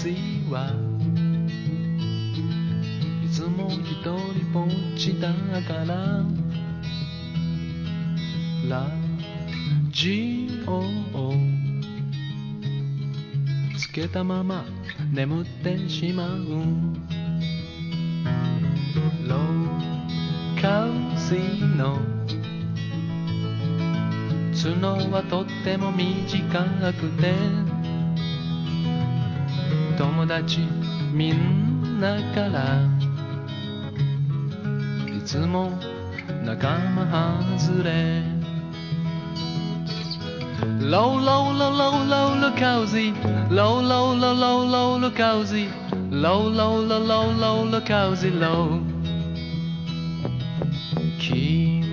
水はいつも一人ぼっちだからラジオをつけたまま眠ってしまうローカ水の角はとっても短くて友達みんなからいつも仲間外れLow, low, low, low, low, low, cozy. Low, low, low, low, low, low, cozy. Low, low, low, low, low, low, cozy, low.